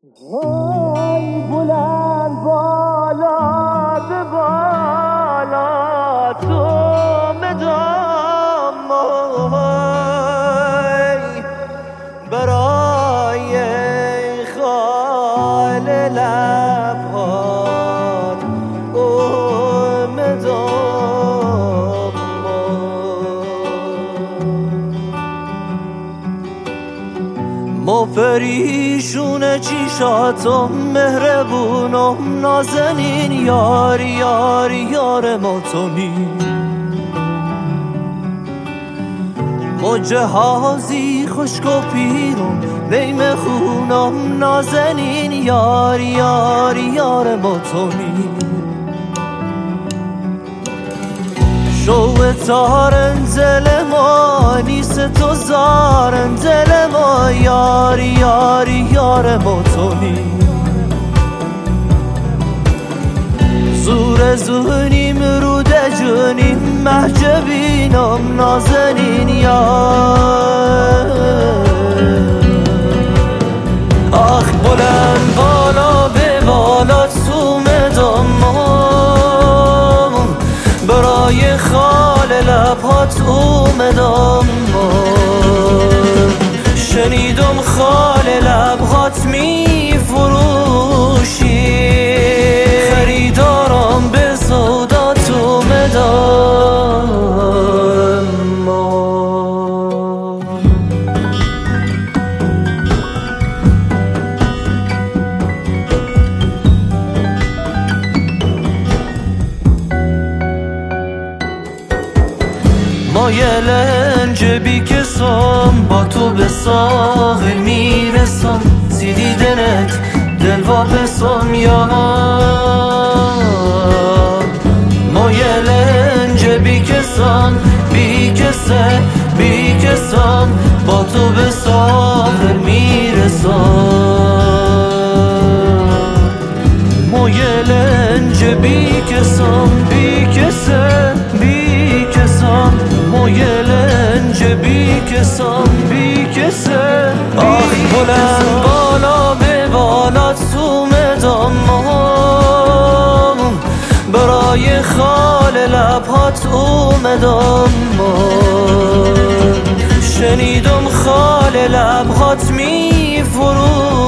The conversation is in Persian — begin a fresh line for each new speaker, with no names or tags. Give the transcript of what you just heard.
وای بلند بالا به بالا تو مدام برای خال لبهات مدام ما پریشون چیشاتم مهربونم نازنین یار یار یار ما تومی ما جهازی خشک و پیرم نیم خونم نازنین یار یار یار ما تومی شو تارن دل ما نیست تو زارن دل ما یار یار یار ما تومی زور زونیم رود جونیم محجبینم نازنین یار آخ بلند بالا به بالا تو مدام برای خال لبات اومدم شنیدم خال لبات می فروشی خریدارم به سودات اومدم ما یه لنج بیکسم با تو به ساحل میرسم دیدنت دل واپسم یا ما یه لنج بیکسم با تو به ساحل میرسم ما یه لنج بیکسم ما یه لنج بیکسم آخ بلند بالا به بالا تو مدام برای خال لبات اومدم شنیدم خال لبات می فرو